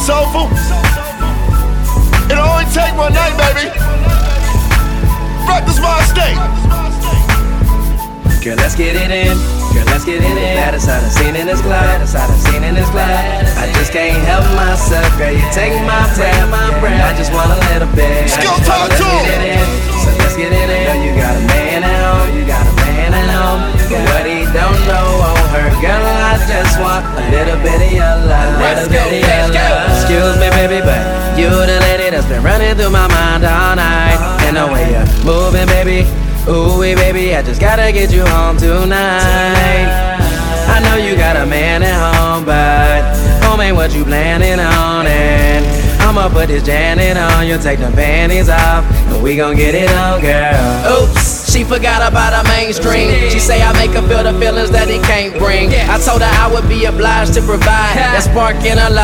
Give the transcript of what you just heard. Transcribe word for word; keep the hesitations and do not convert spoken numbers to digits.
soulful. It'll only take one night, baby. Practice my escape. Girl, let's get it in. Girl, let's get it in. That is how I seen in this club. That is how I seen in this club. I just can't help myself, girl. You take my breath, my breath. I just want a little bit. Let's go talk to him. So let's get it in. Girl, you got a man at home. You got a man at home. But what he don't know won't hurt. Girl, I just want a little bit of your love. A little bit of your love. Excuse me, baby, but you the lady that's been running through my mind all night. And the way you're moving, baby. Ooh, wee, baby, I just gotta get you home tonight. I know you got a man at home, but home ain't what you planning on. And I'ma put this Janet on, you take the panties off, and we gon' get it on, girl. Oops, she forgot about her mainstream. She say I make her feel the feelings that he can't bring. I told her I would be obliged to provide that spark in her life.